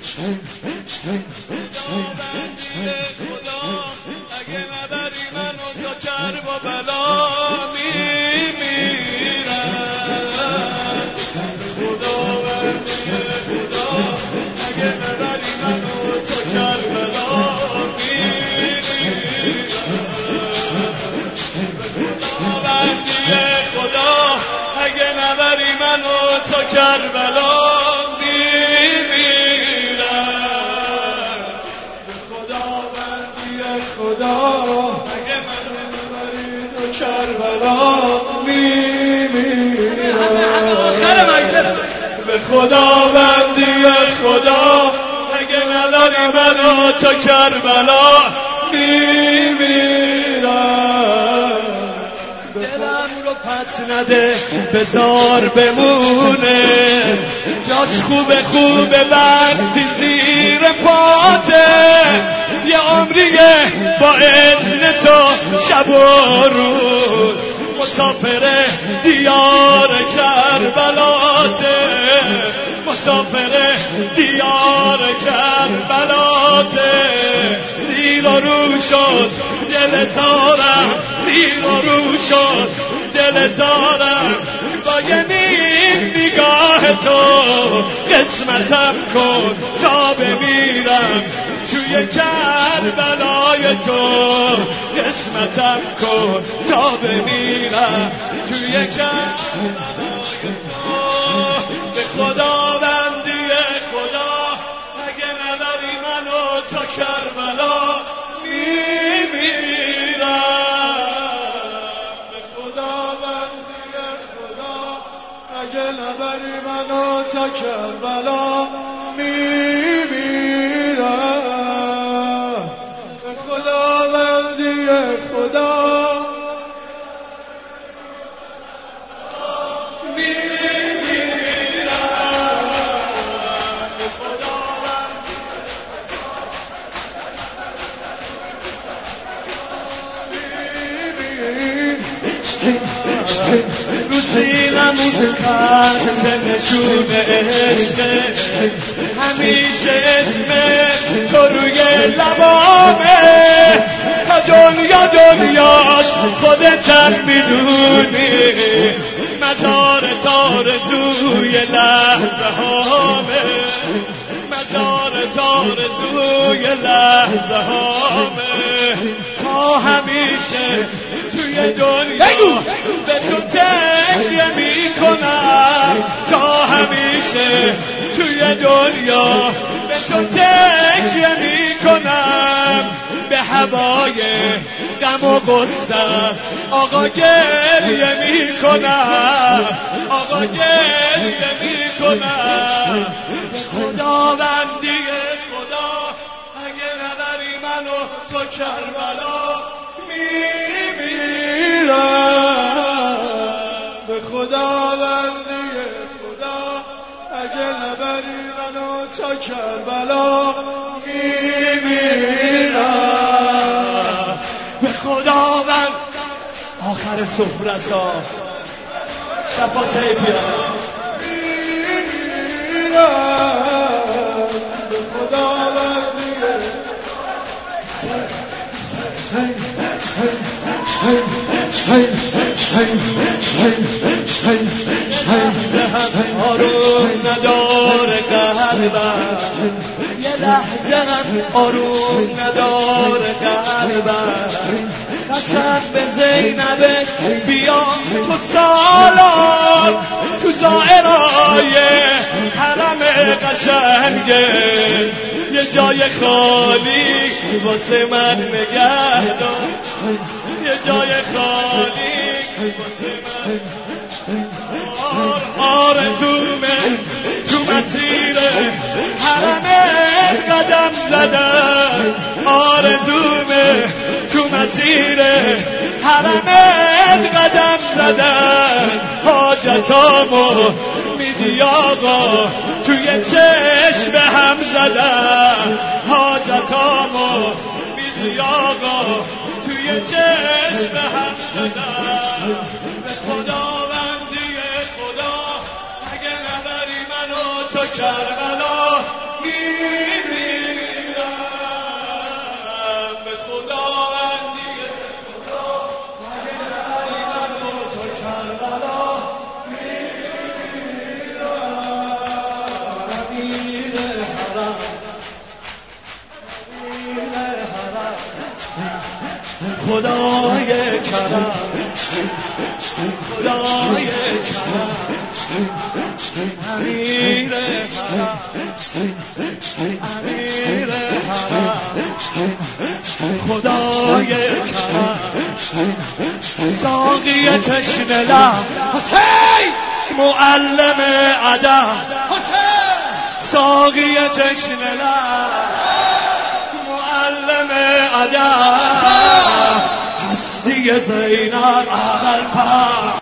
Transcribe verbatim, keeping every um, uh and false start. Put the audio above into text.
اگه نبری منو تا کرب و بلا میمیرم. خدا بندی خدا اگه نبری منو تا کربلا میمیرم. خدا بندی خدا اگه نبری منو تا کربلا خدا اگه من نبری تو کربلا میمیرم. به خدا بندی خدا اگه نبری منو تا کربلا میمیرم. دلم رو پس نده بذار بمونه، جاش خوبه خوبه وقتی زیر پاته. یه عمریه با اذن تو شب و روز مسافر دیار کربلاته. مسافر دیار کربلاته. زیر و رو شد دل زارم، زیر و رو شد دل زارم. با یه نیم نگاه تو قسمتم کن تا بمیرم. توی کربلای تو قسمتم کن تا بمیرم. توی کربلای تو به خدا بندی خدا اگه نبری منو تا کربلا میمیرم. به خدا بندی خدا اگه نبری منو تا کربلا میمیرم. به خدا بندی خدا رو سینمون خط نشون عشق، همیشه اسم تو روی لبامه. تا دنیا دنیاش خودتم میدونی، مزار تارزوی لحظه هامه. مزار تارزوی لحظه هامه. تا همیشه توی دنیا به تو تکیه میکنم. تا همیشه توی دنیا به تو تکیه میکنم. به هوای غم و غصه‌ام آقا گریه میکنم. آقا گریه میکنم. خدا بندی خدا اگه نبری منو تو کربلا میمیرم. به خدا بندی خدا اگه نبری منو تا کربلا میمیرم. به خدا بند آخر سفره سا شفاته بیارم میمیرم. به خدا بندی آروم نداره قلبم، یه لحظه هم آروم نداره قلبم. قسم به زینبه بیا تو سالان، تو زائرای حرم قشنگه. یه جای خالی واسه من نگه دار. یه جای خالی واسه من آرزومه تو مسیر حرم قدم زدن. آرزومه تو مسیر حرم قدم زدن. حاجتامو میدی آقا توی چشم هم زدن. حاجتامو میدی آقا توی چشم هم زدن. به خدا بندی خدا اگه نبری منو تو کربلا می خدای کرم خدای کرم امیر حرم امیر حرم خدای کرم ساقی تشنه لب معلم ادب ساقی تشنه لب معلم ادب هستی زینب اول